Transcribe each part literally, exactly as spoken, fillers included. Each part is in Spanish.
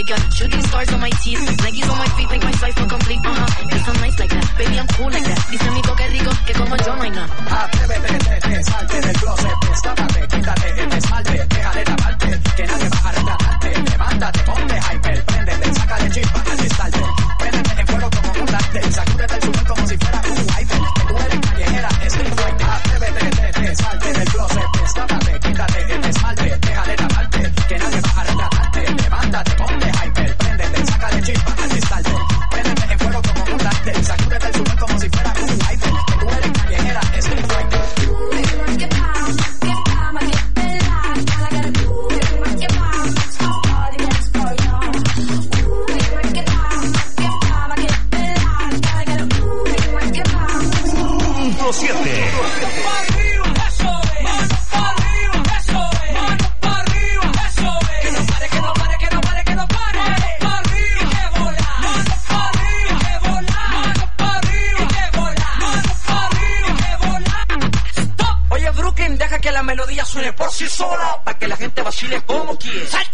I got shooting stars on my teeth, Nikes on my feet, make my life more complete. Uh huh. Yes, I'm nice like that, baby, I'm cool like that. Dice Nico que rico, que como yo no hay nada. Atrévete, salte del closet, destápate, quítate el esmalte, deja de taparte, que nadie va a retratarte. Levántate, ponte hyper, préndete, sácale chispa al starter. Préndete en fuego como un láser, sacúdete el sudor como si fuera un wiper. Que tú eres callejera, es el fuerte. Atrévete, salte del closet, destápate, quítate el esmalte, deja de taparte, que nadie va a retratarte. Levántate, ponte hyper, préndete, sácale chispa al starter. Préndete en fuego como un láser, sacúdete el sudor como si fuera un wiper. Que tú eres callejera, es el fuerte. siete. Oye, Brooklyn, deja que la melodía suene por sí sola, para que la gente vacile como quiere. ¡Salta!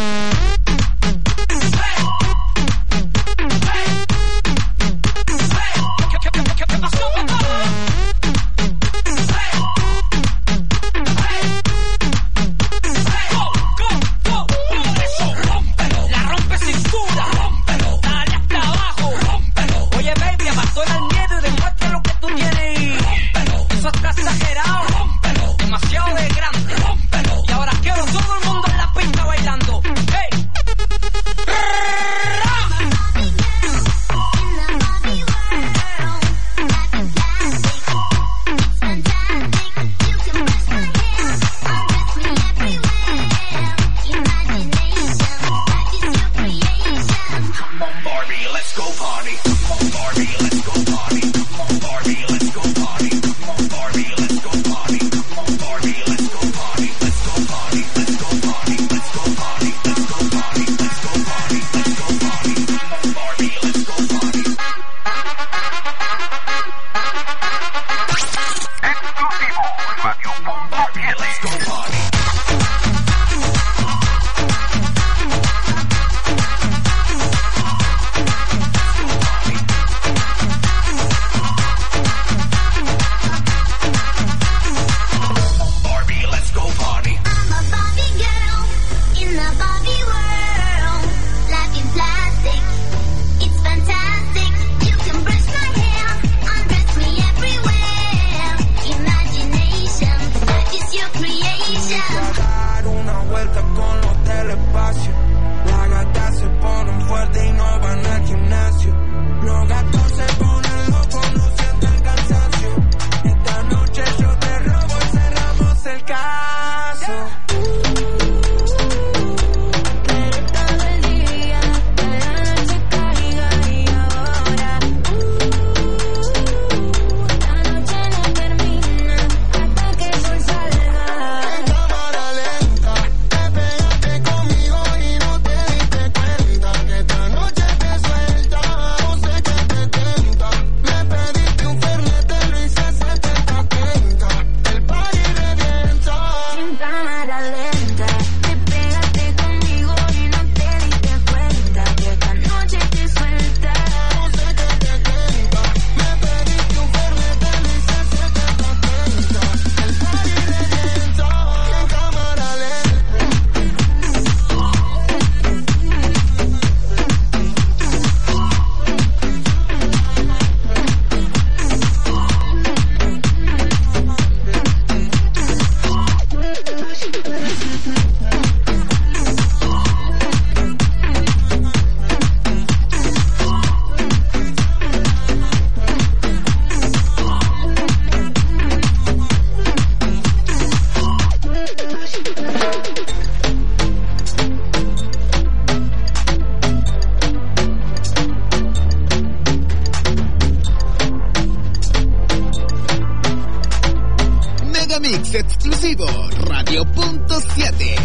Exclusivo Radio Punto siete.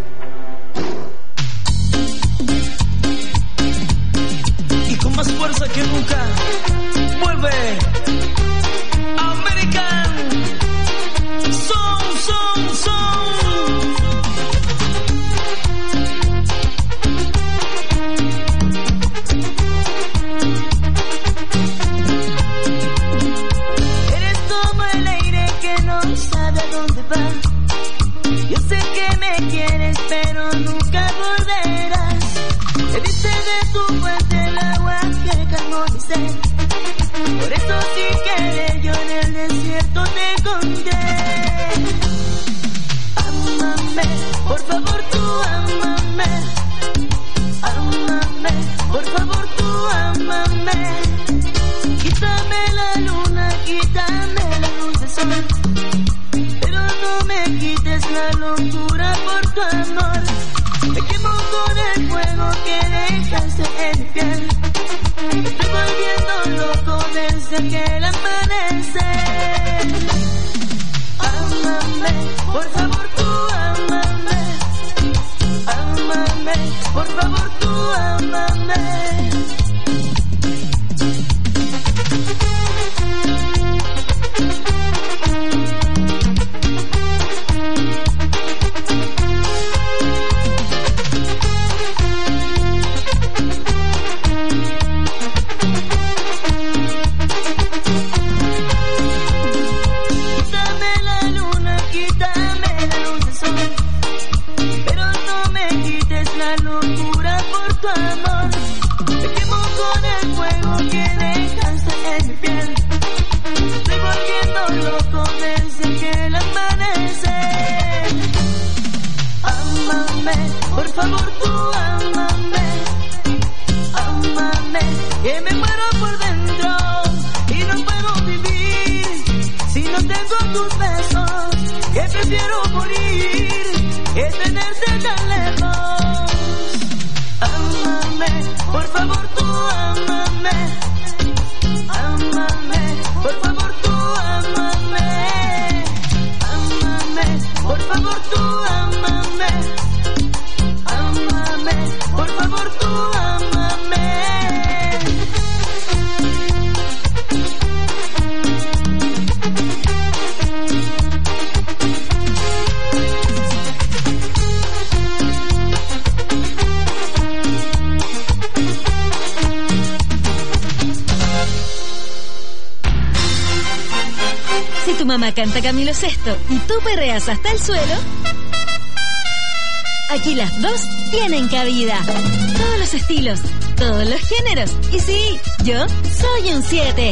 Y con más fuerza que nunca vuelve American Son, Son, Son. amanecer. Por eso sin querer yo en el desierto te conté. Ámame, por favor tú ámame. Ámame, por favor tú ámame. Quítame la luna, quítame la luz del sol, pero no me quites la locura por tu amor. Me quemo con el fuego que dejaste en mi piel. Me estoy volviendo loco desde que el amanecer. Ámame, por favor tú ámame. Ámame, por favor tú ámame. Por favor tú ámame, ámame, que me muero por dentro y no puedo vivir si no tengo tus besos, que prefiero morir que tenerte tan lejos. Ámame, por favor tú ámame, ámame, por favor tú ámame, ámame, por favor tú ámame. Por favor tú ámame. Si tu mamá canta Camilo Sesto y tú perreas hasta el suelo, aquí las dos tienen cabida. Todos los estilos, todos los géneros. Y sí, yo soy un siete.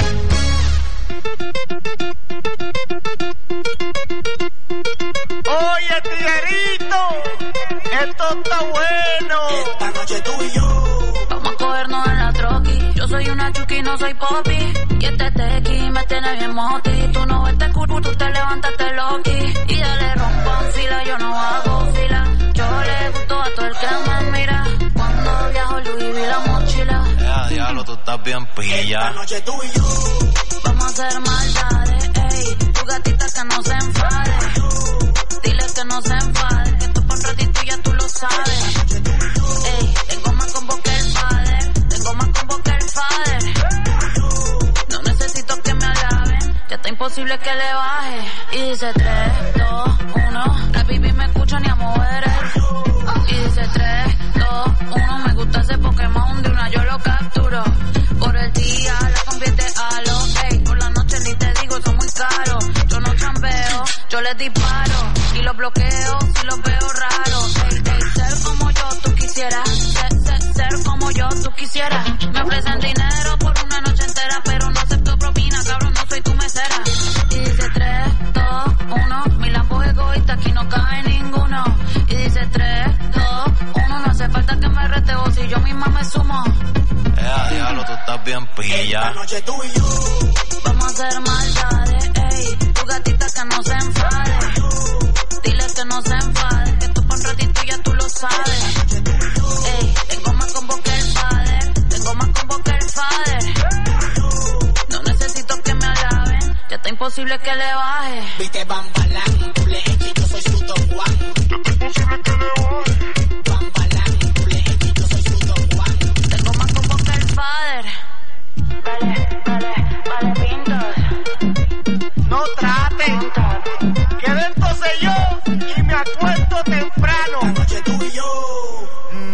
Oye, tiguerito, esto está bueno. Esta noche tú y yo vamos a cogernos en la troqui. Yo soy una chuki, no soy popi. Y este tequi me tiene bien moti. Tú no ves este culo, tú te levantaste loqui. Y dale rompan fila, yo no hago fila. Yo le gusto a todo el que me mira. Cuando viajo Louis vi la mochila. Ya, diablo, tú estás bien pilla. esta noche tú y yo Vamos a hacer maldades, ey. Tu gatita que no se enfade. Dile que no se enfade. Que esto por un ratito ya tú lo sabes. Ey, tengo más combo que el father. Tengo más combo que el father. No necesito que me alaben. Ya está imposible que le baje. Y dice tres, dos, uno. La baby me escucha ni a mover. Y dice tres, dos, uno. Me gusta ese Pokémon de una yo lo capturo. Por el día la convierte a lo. Ey, por la noche ni te digo, son muy caros. Yo no chambeo, yo les disparo. Y los bloqueo si los veo raros. Ey, ey, ser como yo tú quisieras. Ser, ser, ser como yo tú quisieras. Me ofrecen dinero por una noche entera, pero no acepto propina, cabrón, no soy tu mesera. Y dice tres, dos, uno. Mi lampo egoísta, aquí no cabe ninguno. Y dice tres, dos, uno. No hace falta que me reteo si yo misma me sumo. Ya, diablo, tú estás bien pilla. esta noche tú y yo Vamos a hacer maldades, ey. Tu gatita que no se enfade. Dile que no se enfade. Que esto por un ratito ya tú lo sabes. Ey, tengo más combo que el father. Tengo más combo que el father. No necesito que me alaben. Ya está imposible que le baje. viste Bambalán, doble X, yo soy su Don Juan. Bambalán, doble X, yo soy su Don Juan. Tengo más combo que el father. Vale, vale, vale, pintos. No traten, que dentro sé yo y me acuesto temprano. Esta noche tú y yo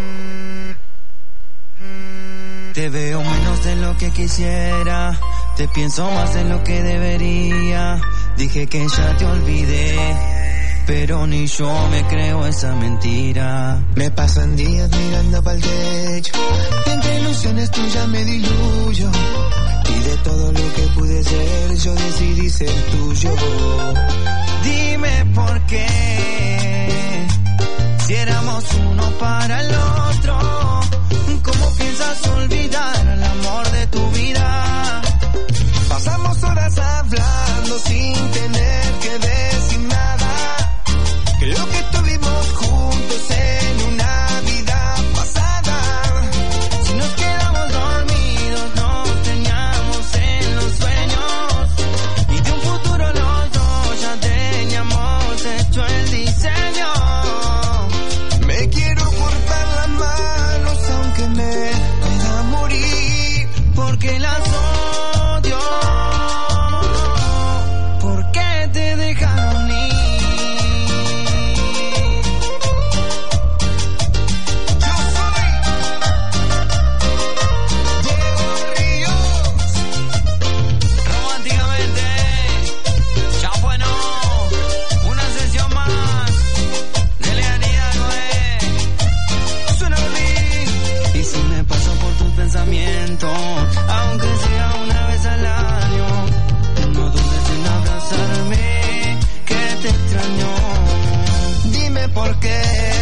Te veo menos de lo que quisiera. Te pienso más de lo que debería. Dije que ya te olvidé, pero ni yo me creo esa mentira. Me pasan días mirando pa'l techo, entre ilusiones tuyas me diluyo. ser tuyo. Dime por qué, si éramos uno para el otro, ¿cómo piensas olvidar al amor de tu vida? Pasamos horas hablando sin tener que decir nada. Creo que estuvimos juntos en una vida pasada. Si nos quedamos dormidos, nos teníamos en los sueños. Y de un futuro los dos ya teníamos hecho el diseño. Me quiero cortar las manos aunque me pueda morir, porque las odio. ¿Por qué te dejaron ir? Aunque sea una vez al año, no dudes en abrazarme, que te extraño. Dime por qué,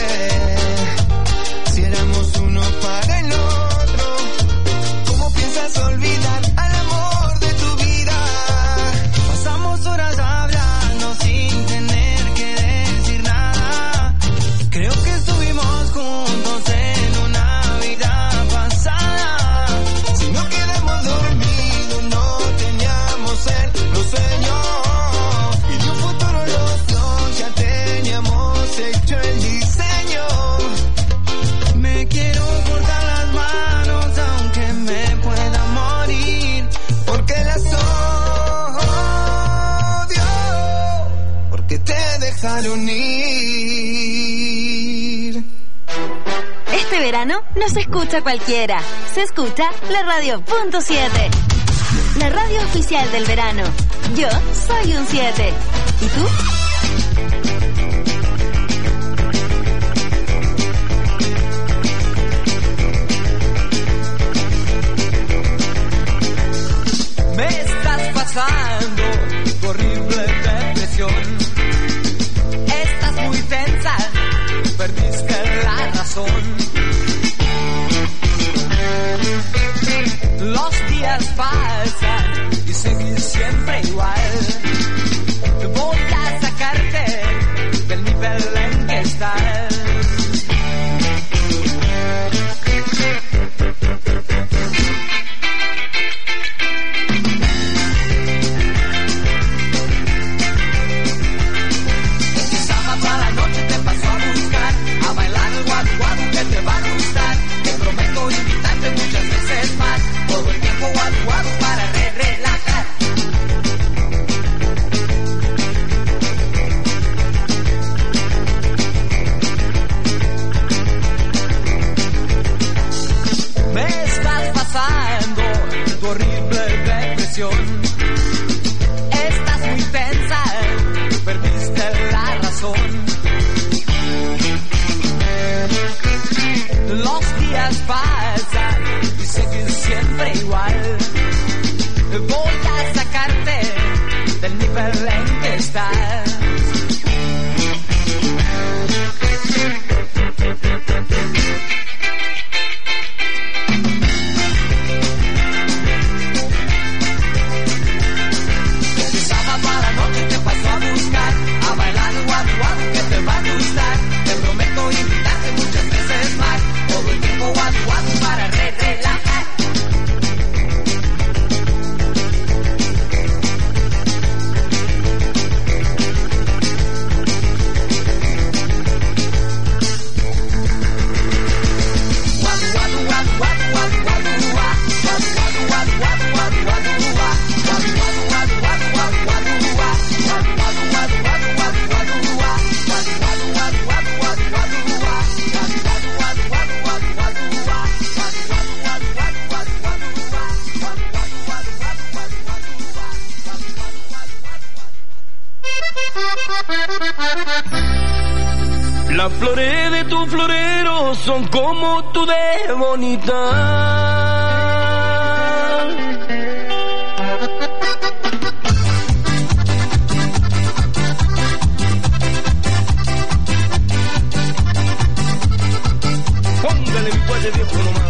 si éramos uno para el otro, ¿cómo piensas olvidar al amor de tu vida? Pasamos horas hablando sin tener que decir nada. Creo que estuvimos juntos en una vida pasada. No quedamos dormidos, no teníamos el los sueños. Y de un futuro los dos ya teníamos hecho el diseño. Me quiero cortar las manos aunque me pueda morir, porque las odio, porque te dejaron ir. Este verano no se escucha cualquiera, se escucha la radio punto siete. La radio oficial del verano. Yo soy un siete. ¿Y tú? Me estás pasando tu horrible depresión. Estás muy tensa, perdiste la razón. Los días pasan y seguís siempre igual. Voy a sacarte del nivel en que estás. Este sábado a la noche te paso a buscar, a bailar el guadu guadu que te va a gustar. Te prometo invitarte muchas veces más, todo el tiempo guadu guadu para re relajar. Me estás pasando tu horrible depresión. Estás muy tensa, perdiste la razón. Los días pasan y seguís siempre igual. Voy a sacarte del nivel en que estás. Este sábado a la noche te paso a buscar, a bailar el guadu guadu que te va a gustar. Te prometo invitarte muchas veces más, todo el tiempo guadu guadu para re relajar. Las flores de tu florero son como tú de bonita. abajo nomás.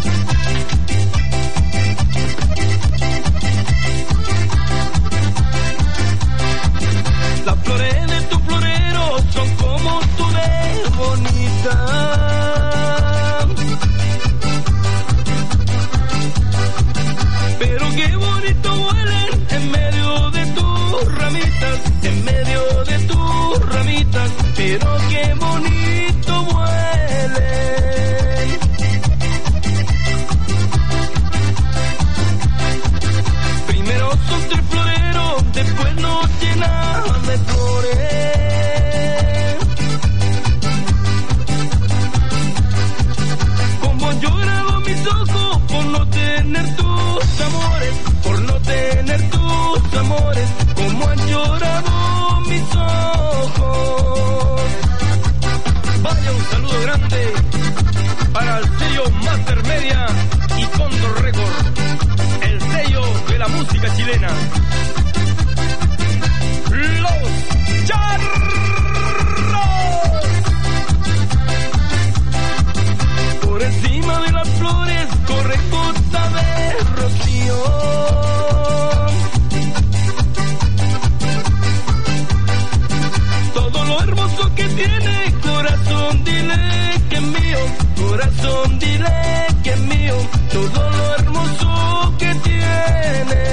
Las flores de tu florero son como tú de bonita. Pero qué bonito huelen en medio de tus ramitas, en medio de tus ramitas, pero qué bonito huelen. Primero son tres floreros, después nos llenan de flores. Como yo grabo mis ojos por no tener tus amores, por no tener tus amores, como han llorado mis ojos. Vaya un saludo grande para el sello Master Media y Condor Record, el sello de la música chilena. Los Charros. Por encima de las flores corre gota de rocío. Todo lo hermoso que tiene, corazón, dile que es mío. Corazón, dile que es mío. Todo lo hermoso que tiene.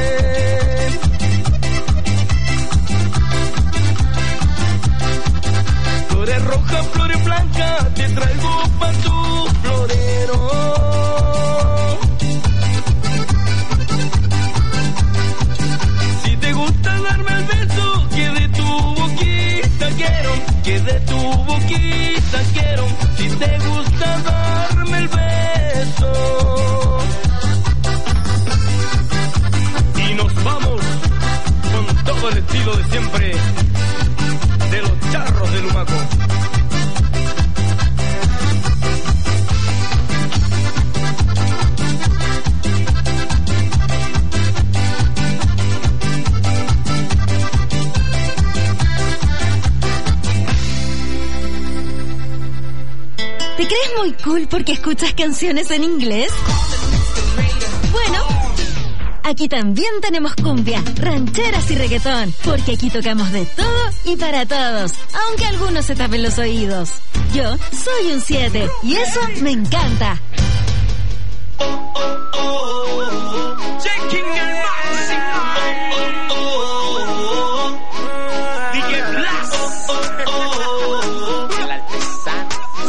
Flores rojas, flores blancas, te traigo pa' tu florero. Si te gusta darme el beso, que de tu boquita quiero, que de tu boquita quiero. Si te gusta darme el beso. Y nos vamos con todo el estilo de siempre de los Charros de Lumaco. ¿Te crees muy cool porque escuchas canciones en inglés? Bueno, aquí también tenemos cumbia, rancheras y reggaetón, porque aquí tocamos de todo y para todos, aunque algunos se tapen los oídos. Yo soy un siete y eso me encanta. Checking el máximo. D J Blast. El artesano.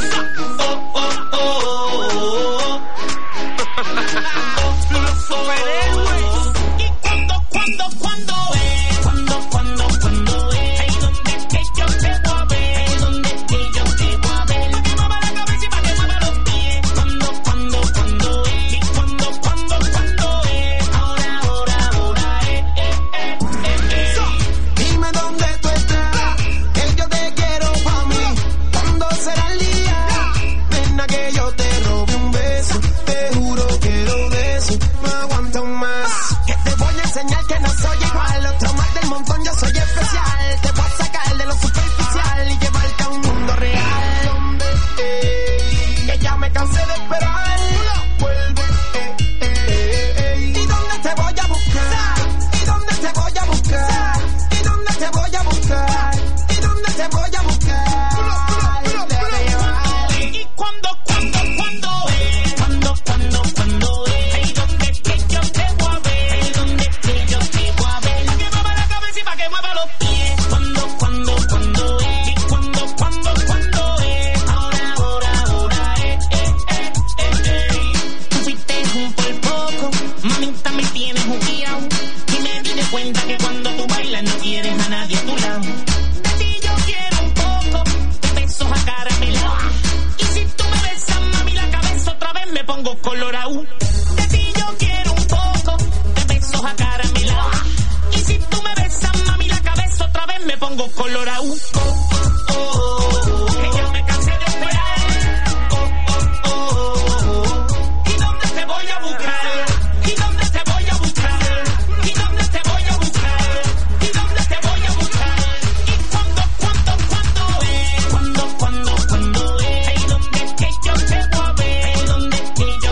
Los superhéroes. Y cuando, cuando, cuando es, cuando, cuando, cuando es, ahí donde es que yo te voy a ver, ahí donde es que yo te voy a ver, pa' que mueva la cabeza y pa' que mueva los pies, cuando, cuando, cuando es, y cuando, cuando, cuando es, ahora, ahora, ahora es, eh, eh, eh, eh. Dime dónde tú estás, que yo te quiero pa' mí. ¿Cuándo será el día? Nena, que yo te robe un beso. Te juro que lo de eso no aguanto más. Que te voy a enseñar que no soy igual. Otro más del montón, yo soy especial. Te voy a sacar de lo superficial y llevarte a un mundo real. Donde eh, que ya me cansé de esperar. Vuelve, eh, eh, eh, eh. ¿Y dónde te voy a buscar? ¿Y dónde te voy a buscar? ¿Y dónde te voy a buscar? ¿Y dónde te voy a buscar? Y cuando, cuando, cuando es, cuando, cuando, cuando es, ahí donde es que yo te voy a ver, ahí donde es que yo te voy a ver, pa' que mueva la cabeza y pa' que mueva los pies, cuando, cuando, cuando es, y cuando, cuando, cuando es, ahora, ahora, ahora es, eh, eh, eh, eh. Tú fuiste un por poco, mamita me tienes jugueado, y me di de cuenta que cuando tú bailas no quieres a nadie a tu lado. De ti yo quiero un poco, de besos a caramelo. Y si tú me besas, mami, la cabeza otra vez me pongo colorado. De ti yo quiero un poco, de besos a caramelo. Y si tú me besas, mami, la cabeza otra vez me pongo colorado. Oh, oh, oh, que ya me cansé de esperar. Oh, oh, oh, ¿y dónde te voy a buscar? ¿Y dónde te voy a buscar? ¿Y dónde te voy a buscar? ¿Y dónde te voy a buscar? Y cuando, cuando, cuando es, cuando, cuando, cuando es, ahí donde es que yo te voy a ver, ahí donde es que yo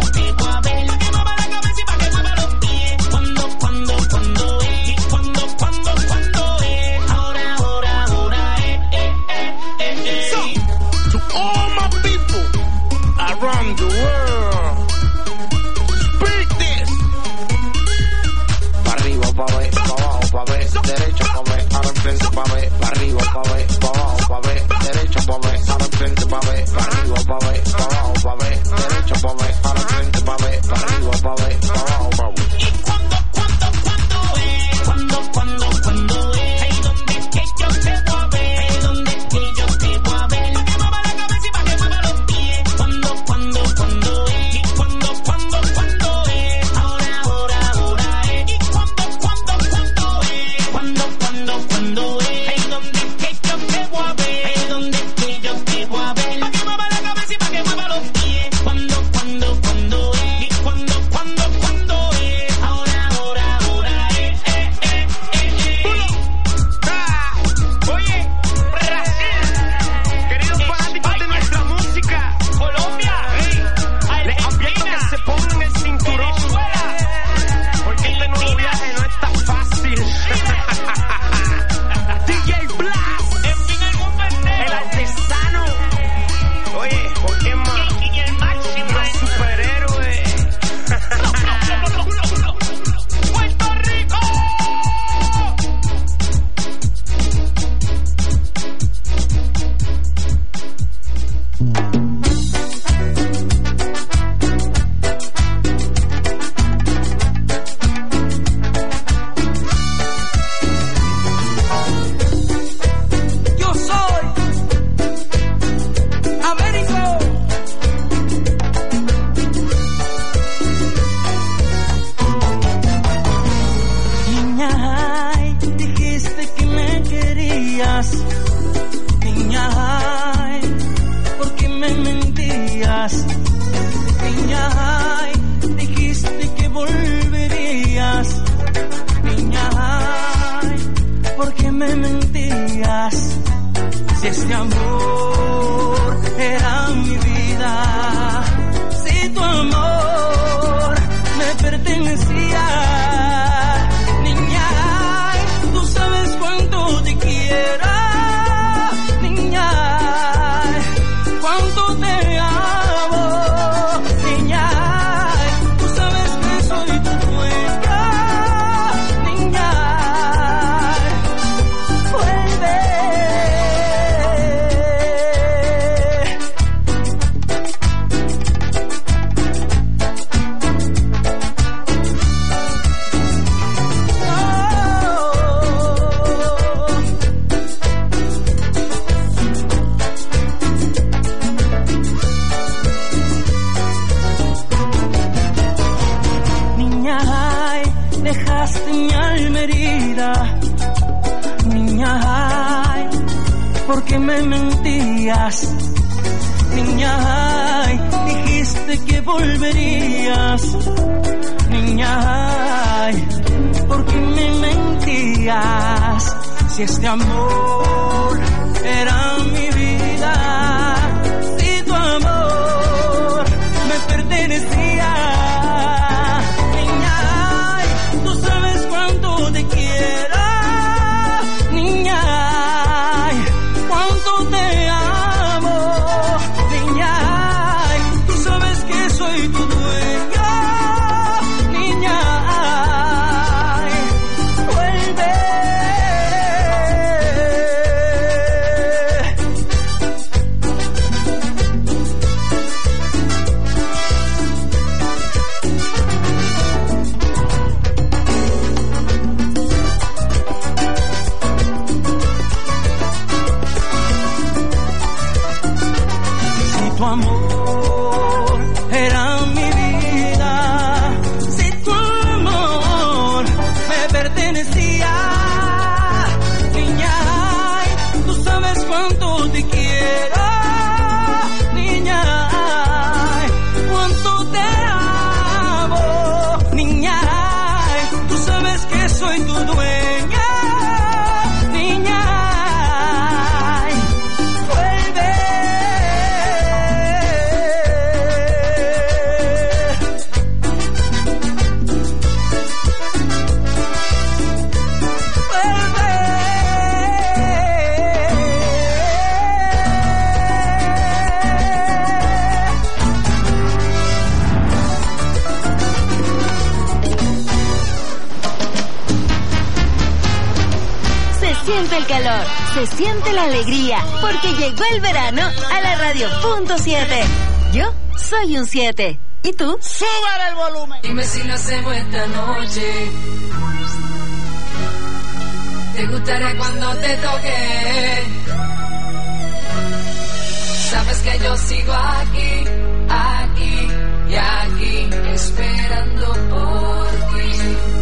este amor era mi vida, si tu amor me pertenecía, niña, tú sabes cuánto te quiero, niña, cuánto te amo, niña, tú sabes que soy tu dueña, niña, vuelve. Niña, ay, dejaste mi alma herida, niña, ay, ¿por qué me mentías? Niña, ay, dijiste que volverías, niña, ay, ¿por qué me mentías? Si este amor era mi vida, si tu amor me pertenecía, niña, ay, tú sabes cuánto te quiero, niña, ay, cuánto te amo, niña, ay, tú sabes que soy tu dueño, niña, ay, vuelve. Si tu amor era mi vida, si tu amor me pertenecía, niña, ay, tú sabes cuánto te quiero, niña, ay, cuánto te amo, niña, ay, tú sabes que soy tu dueña, niña, ay, vuelve. Se siente el calor, se siente la alegría, porque llegó el verano a la radio punto siete. Yo soy un siete. ¿Y tú? ¡Súbale el volumen! Dime si lo hacemos esta noche. ¿Te gustaría cuando te toque? Sabes que yo sigo aquí, aquí y aquí, esperando por ti.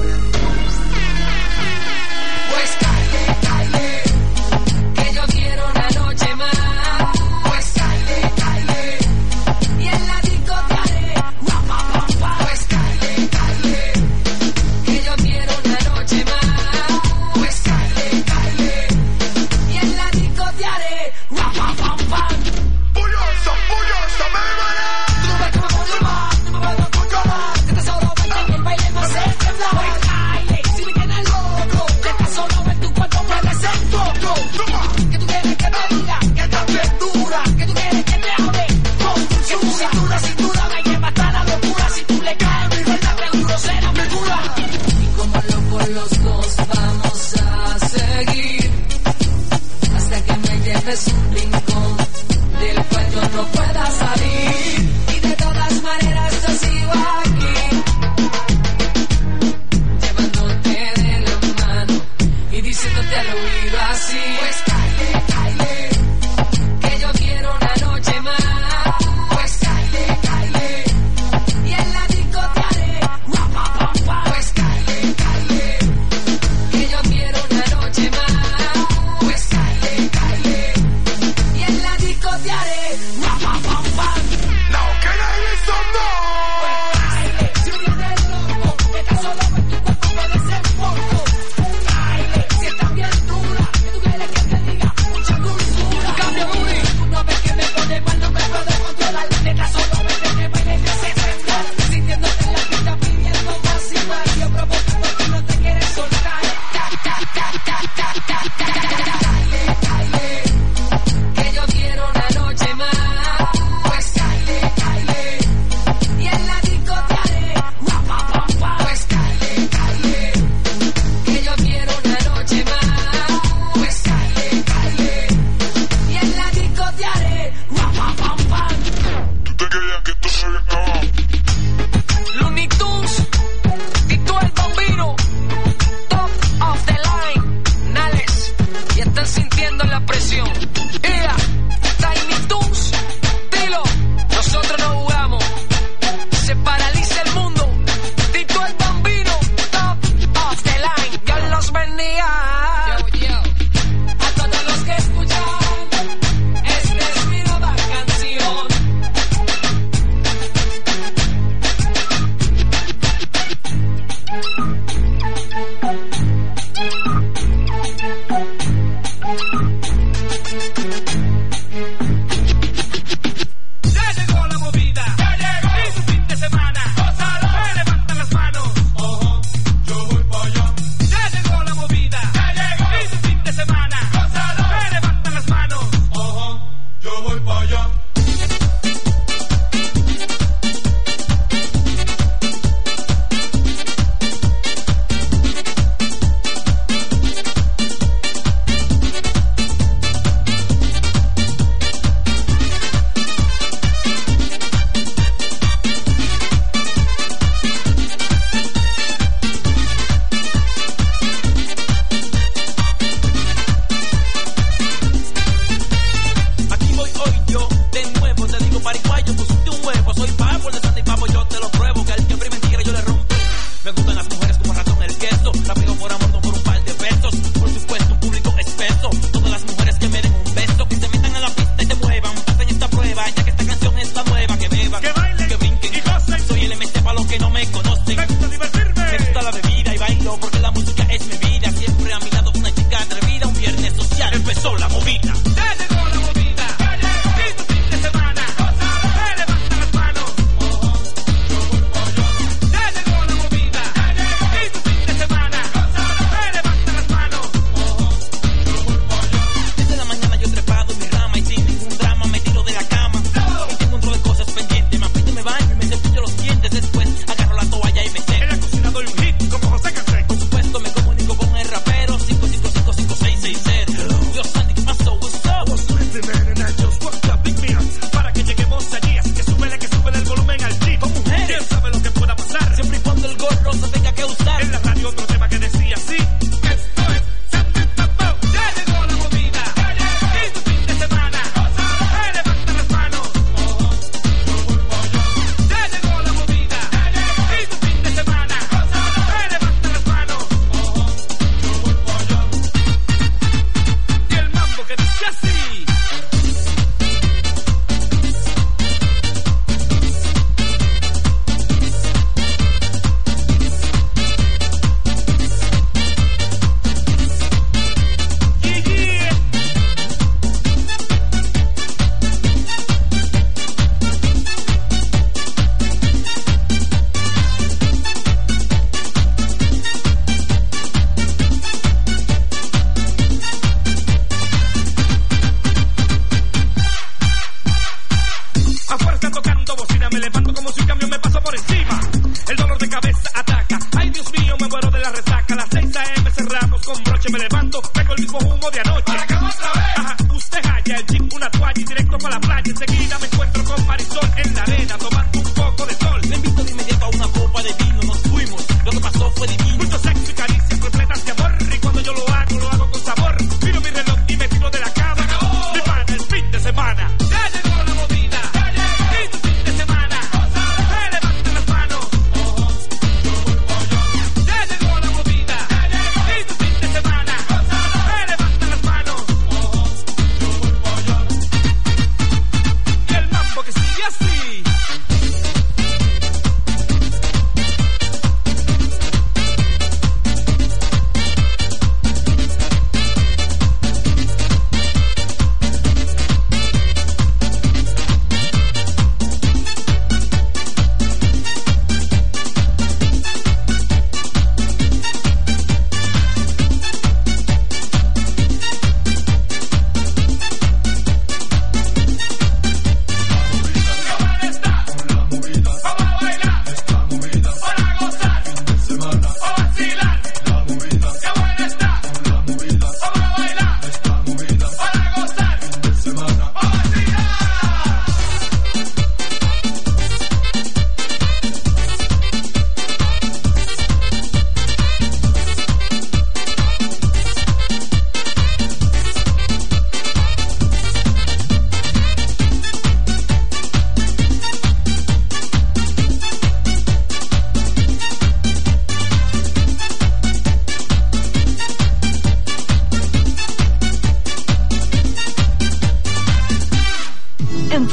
Pues calle, calle, que yo quiero una noche más. Pues calle, calle, y en la disco te haré guapa, guapa. Pues calle, calle, que yo quiero una noche más. Pues calle, calle, y en la disco te haré guapa, guapa. Bulloso, bulloso, me verás. Tú ves que me pongo más, tú me puedes controlar, que te solo baila y el baile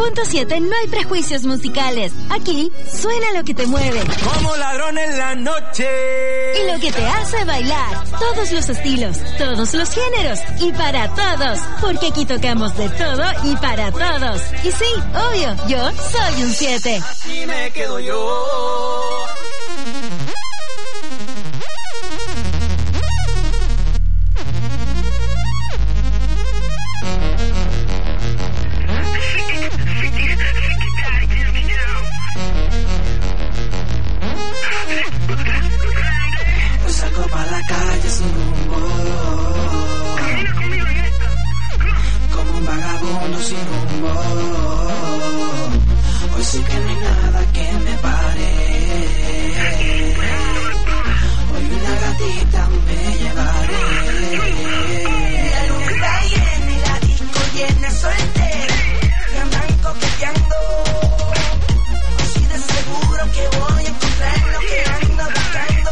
punto siete no hay prejuicios musicales. Aquí suena lo que te mueve. Como ladrón en la noche. Y lo que te hace bailar. Todos los estilos, todos los géneros y para todos. Porque aquí tocamos de todo y para todos. Y sí, obvio, yo soy un siete. Aquí me quedo yo. Salgo pa' la calle sin rumbo, como un vagabundo sin rumbo. Hoy sí que no hay nada que me pare. Hoy una gatita me llevaré. La luna está llena y la disco llena soltera. Me andan coqueteando. Así de seguro que voy a encontrar lo que ando buscando.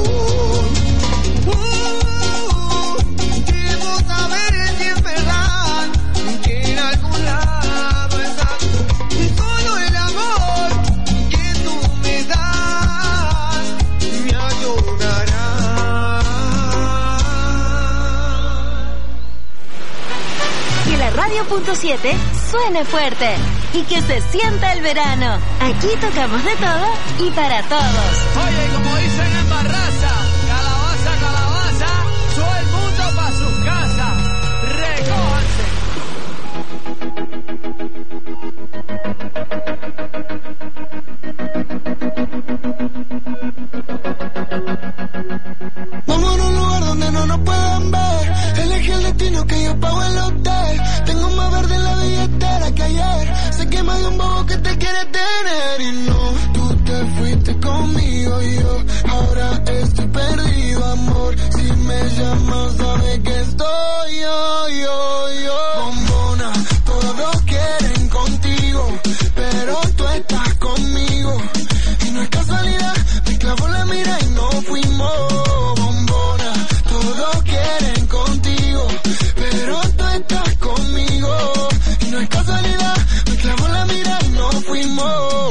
Punto siete suene fuerte y que se sienta el verano. Aquí tocamos de todo y para todos. Oye, como dicen en Barraza, calabaza, calabaza, todo el mundo pa' sus casas. Recójanse. Vamos a un lugar donde no nos puedan ver. Elegí el destino que yo pago el hotel. Tengo más verde en la billetera que ayer. Sé que más de un bobo que te quiere tener. Y no, tú te fuiste conmigo y yo ahora estoy perdido, amor. Si me llamas, sabes que estoy yo, yo, yo. Bombona, todos quieren contigo, pero tú estás conmigo. Y no es casualidad, me clavó la mira y no fuimos. Bombona, todos quieren contigo, pero tú estás conmigo. Y no es casualidad, me clavó la mira y no fuimos.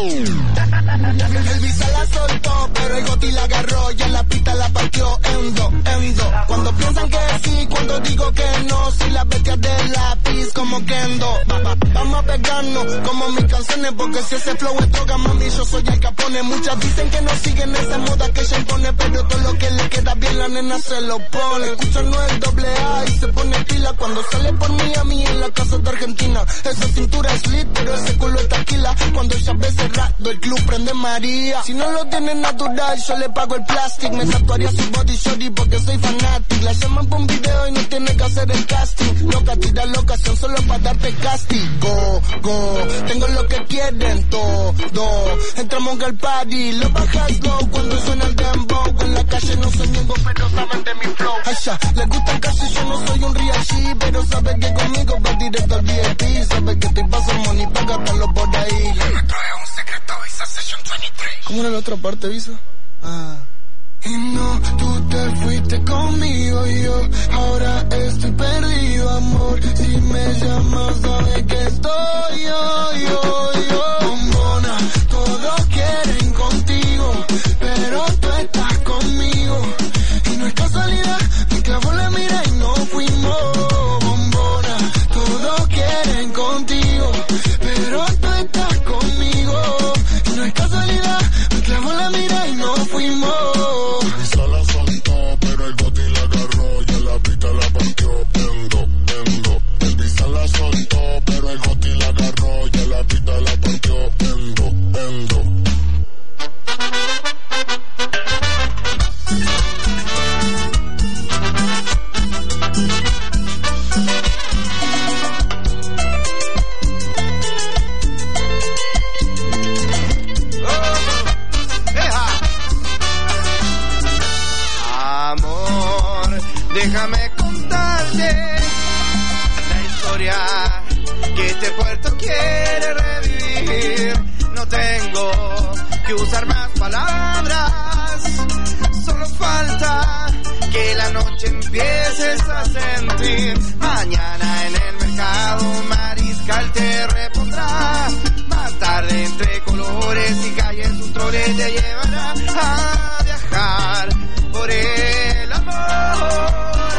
El visa la soltó, pero el goti la agarró. Ya la pista la partió en dos, en dos. Cuando piensan que sí, cuando digo que no. Si la bestia del lápiz como Kendo. Va, va, vamos a pegarnos como mis canciones, porque si ese flow es droga, mami, yo soy el Capone. Muchas dicen que no siguen esa moda que ella impone, pero todo lo que le queda bien la nena se lo pone. Escuchan no el doble A y se pone pila cuando sale por Miami en la casa de Argentina. Esa cintura es lit, pero ese culo es taquila. Cuando ella ve cerrado el club prende María. Si no lo tiene natural, yo le pago el plástico. Me tatuaría su body shorty porque soy fanático. La llaman por un video y no tiene que hacer el casting. Loca, tira la ocasión solo para darte castigo. Go, tengo lo que quieren todo. Entramos al party, lo bajas low cuando suena el dembow. En la calle no soy ningo, pero saben de mi flow. Allá, les gusta casi, yo no soy un real G, pero saben que conmigo va directo al V I P. Saben que te paso money para gastarlo por ahí. Le trae un secreto Visa Session veintitrés. ¿Cómo era la otra parte, Visa? Ah. Y no, tú te fuiste conmigo y yo ahora estoy perdido, amor. Si me llamas, sabes que estoy yo, yo, yo. Bombona, todos quieren contigo, pero tú estás conmigo. Y no es casualidad, me clavó la mira y no fuimos. Bombona, todos quieren contigo, pero tú estás conmigo. Y no es casualidad, me clavó la mira y no fuimos. Déjame contarte la historia que este puerto quiere revivir. No tengo que usar más palabras, solo falta que la noche empieces a sentir. Mañana en el mercado Mariscal te repondrá. Más tarde entre colores y calles un trole te llevará a viajar por el amor.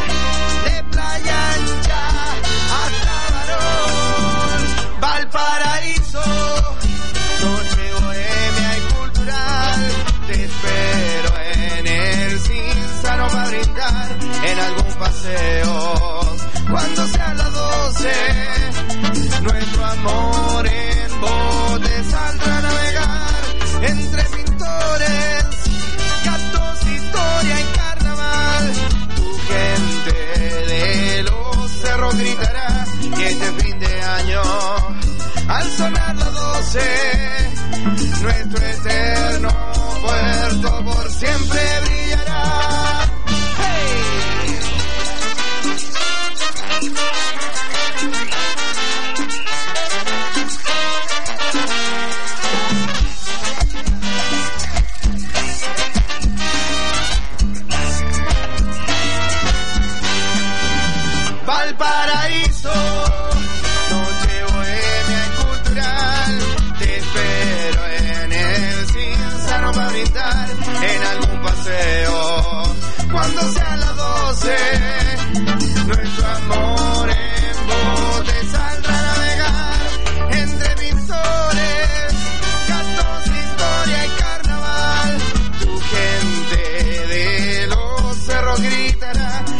Valparaíso, noche bohemia y cultural. Te espero en el Cinzano para brindar en algún paseo. Cuando sean las doce, nuestro amor en bote saldrá a navegar entre pintores, gatos, historia y carnaval. Tu gente de los cerros gritará y este fin de año, al sonar las doce, nuestro eterno puerto por siempre brillará. ¡Hey!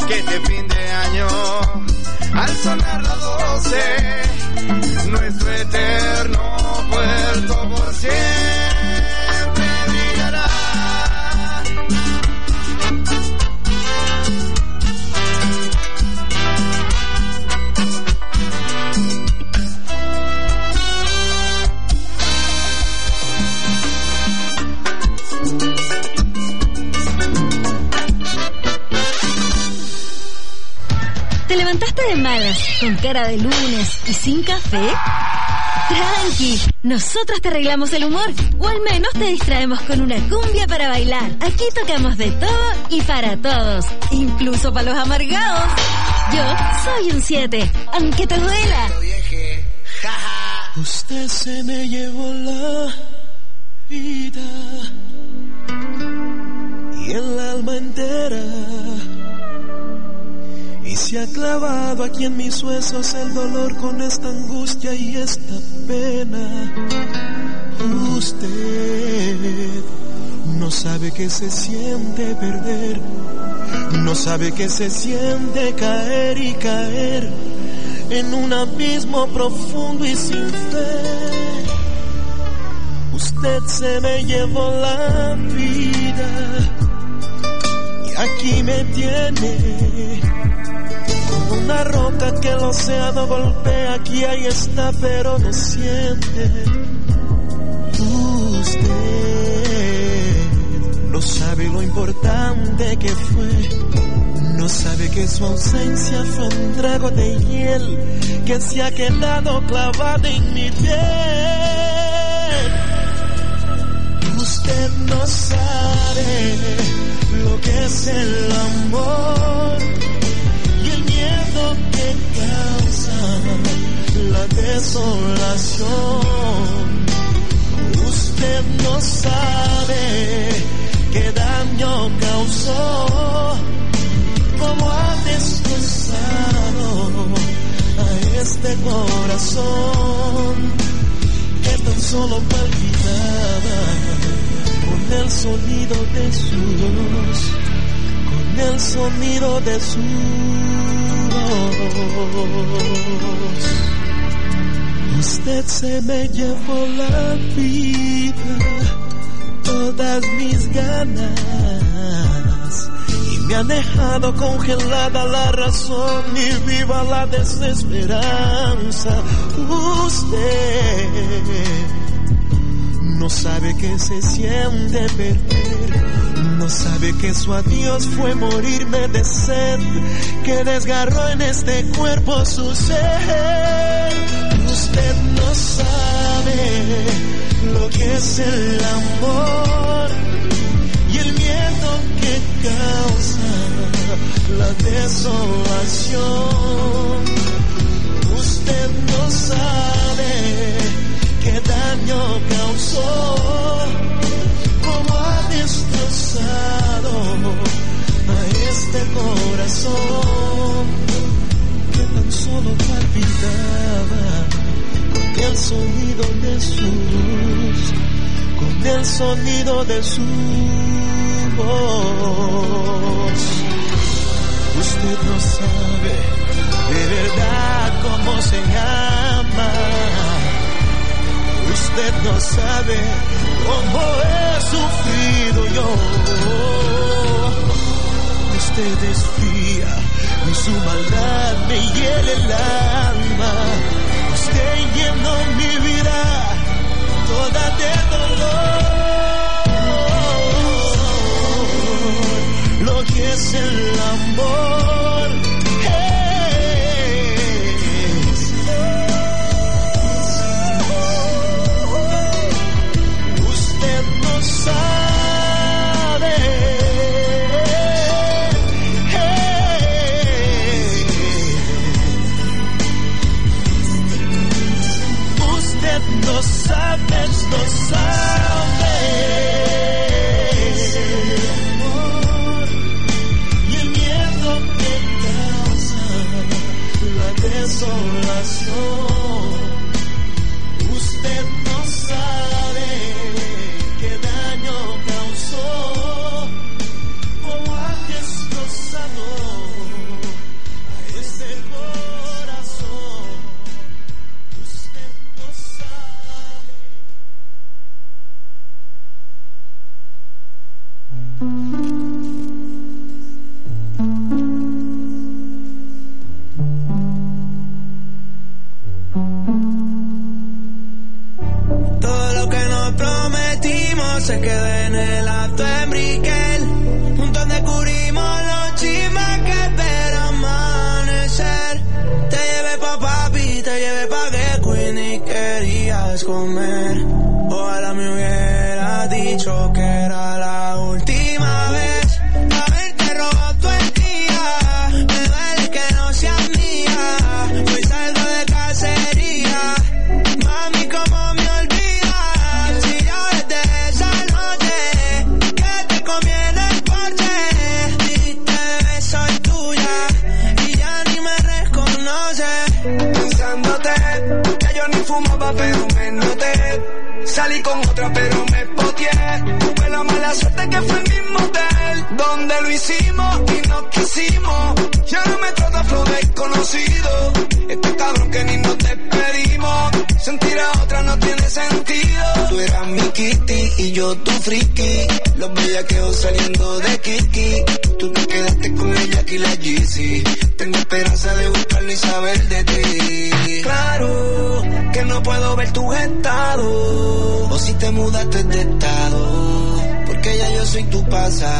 que este fin de año, al sonar las doce, nuestro eterno puerto por siempre brillará. ¿Te levantaste de malas, con cara de lunes y sin café? Tranqui, nosotros te arreglamos el humor, o al menos te distraemos con una cumbia para bailar. Aquí tocamos de todo y para todos, incluso para los amargados. Yo soy un siete, aunque te duela. Usted se me llevó la vida y el alma entera, y se ha clavado aquí en mis huesos el dolor con esta angustia y esta pena. Usted no sabe que se siente perder, no sabe que se siente caer y caer en un abismo profundo y sin fe. Usted se me llevó la vida y aquí me tiene como una roca que el océano golpea. Aquí ahí está pero no siente. Usted no sabe lo importante que fue, no sabe que su ausencia fue un trago de hiel que se ha quedado clavado en mi piel. Usted no sabe lo que es el amor y el miedo que causa la desolación. Usted no sabe qué daño causó, cómo ha destrozado a este corazón que tan solo palpitaba con el sonido de su voz, con el sonido de su voz. Usted se me llevó la vida, todas mis ganas, y me ha dejado congelada la razón y viva la desesperanza. Usted no sabe que se siente perder, no sabe que su adiós fue morirme de sed, que desgarró en este cuerpo su ser. Usted no sabe lo que es el amor y el miedo que causa la desolación. Usted no sabe qué daño causó, cómo ha destrozado a este corazón que tan solo palpitaba con el sonido de su voz, con el sonido de su voz. Usted no sabe de verdad cómo se llama, usted no sabe cómo he sufrido yo. Usted es fría y su maldad me hiere el alma. Usted llenó mi vida toda de dolor. Lo que es el amor es, usted no sabe. No sabes, no sabes y el miedo que descubrimos los chismes que espera amanecer. Te llevé pa' papi, te llevé pa' que Queenie querías comer. Ojalá me hubiera dicho que era la última vez. Haberte robado todo el día, me duele que no seas mía. Hoy salgo de cacería, mami, ¿cómo me olvidas? Si ya desde esa noche que te comí en el porche, dijiste, bebé, soy tuya, y ya ni me reconoces. Pensándote, que yo ni fumaba pero me noté. Salí con otra pero me poteé. Tuve la mala suerte que fue el mismo hotel donde lo hicimos y nos quisimos. Ya no me trata flow desconocido. Este cabrón que ni nos despedimos. Sentir a otra no tiene sentido. Tú eras mi kitty y yo tu friki. Los bellaqueos saliendo de Kiki. Tú te quedaste con ella aquí la Yeezy. Tengo esperanza de buscarlo y saber de ti. Claro que no puedo ver tus estados. O si te mudaste de estado, porque ya yo soy tu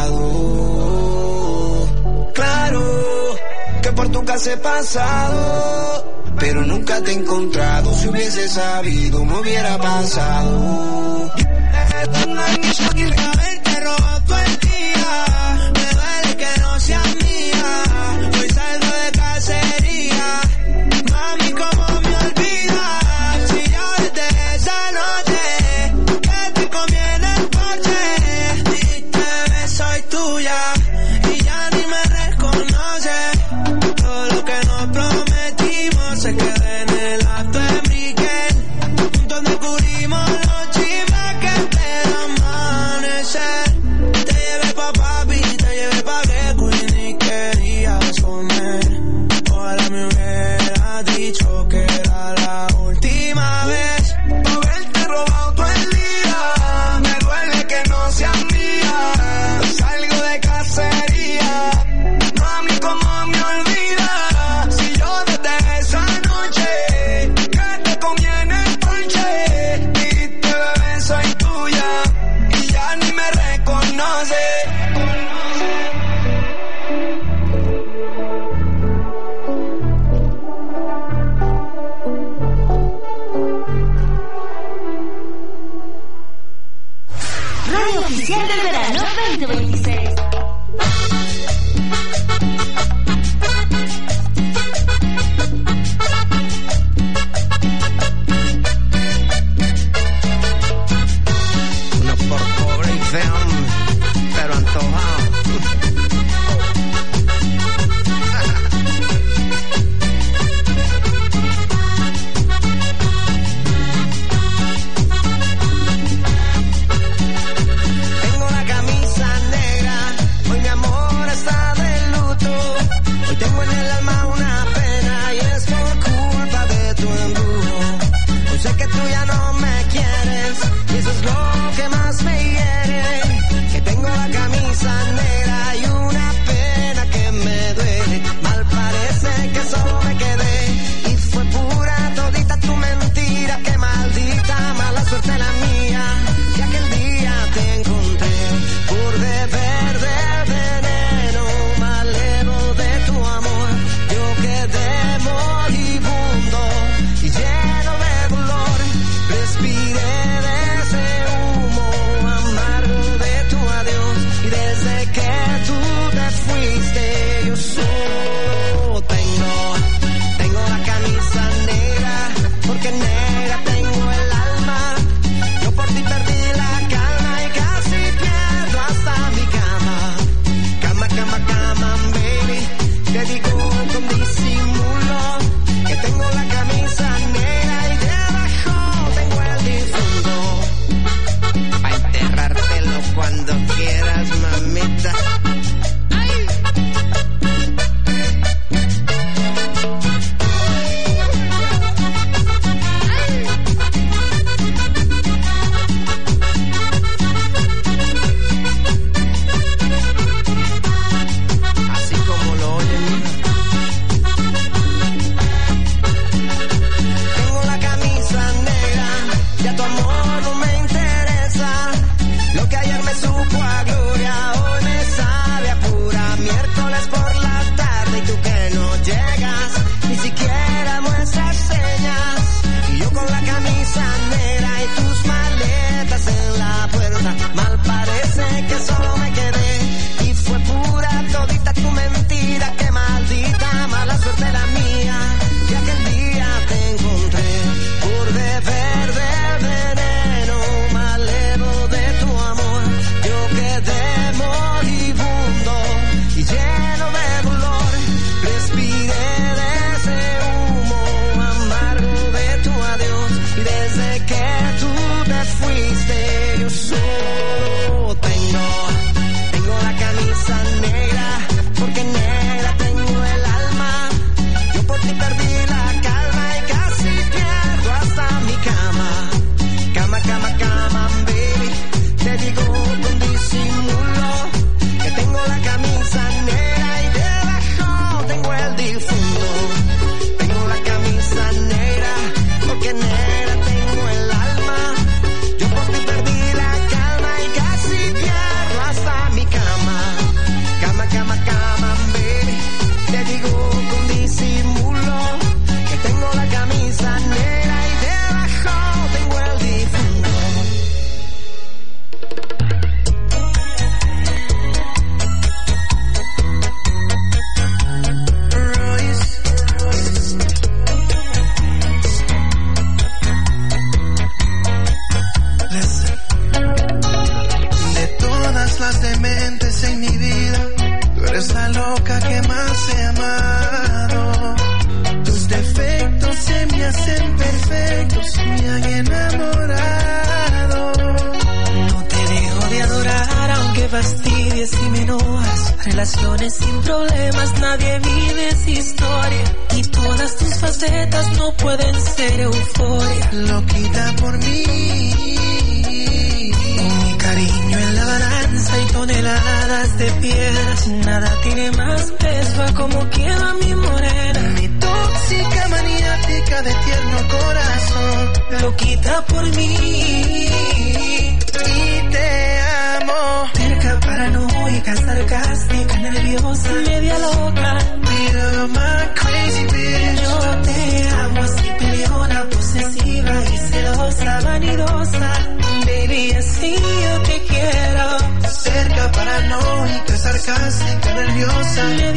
pasado. Claro que por tu casa he pasado, pero nunca te he encontrado. Si hubiese sabido me hubiera pasado. Haberte robado todo el día, me duele que no seas mía. Hoy salgo de cacería, mami, ¿cómo me olvidas? Si ya desde esa noche que te comí en el porche, dijiste, bebé, soy tuya, y ya ni me reconoces. Todo lo que nos prometimos se queda en el acto de Miguel, donde cubrimos los chismes que espera amanecer. Te llevé pa' papi, te llevé pa' que Queenie querías comer. Ojalá me hubiera dicho que era la última vez. Haberte robado todo el día, me duele que no seas mía. Salgo de cacería, mami, ¿cómo me olvidas? Si yo desde esa noche que te comí en el porche, dijiste, bebé, soy tuya, y ya ni me reconoces. Radio Oficial del Verano veinte veintiséis. No por pobre y feo, pero antojado. Tengo la camisa negra, hoy mi amor está de luto. Hoy tengo en el alma una pena y es por culpa de tu embrujo. Hoy sé que tú ya no me quieres y eso es lo que más me hiere. Que tengo la camisa negra y una pena que me duele. Mal parece que solo me quedé y fue pura todita tu mentira. Que maldita mala suerte la mía, que aquel día te encontré por beber del veneno malevo de tu amor. Yo quedé moribundo y lleno de dolor. Respiré de ese humo amargo de tu adiós, y desde que tú te fuiste yo solo tengo, tengo la camisa negra, porque negra tengo el alma. Yo por ti perdí la calma y casi pierdo hasta mi cama. Cama, cama, cama, baby, te digo con disimulo que tengo la camisa negra y debajo tengo el difunto. Pa' enterrártelo cuando quieras, mamita. Así como lo oyen, mija. la que más he amado. Tus defectos se me hacen perfectos, me han enamorado. No te dejo de adorar aunque fastidies y me enojas. Relaciones sin problemas, nadie vive esa historia. Y todas tus facetas no pueden ser euforia. Loquita por mí, mi cariño en la balanza y toneladas de piedras. Nada tiene más peso a como queda mi morena. Mi tóxica maniática de tierno corazón. Loquita por mí y te amo. Terca, paranoica, sarcástica, nerviosa, media loca. You're my crazy bitch. Yo te amo así peleona, posesiva y celosa, vanidosa. Baby, así yo te quiero. Cerca, paranoica, sarcástica, nerviosa.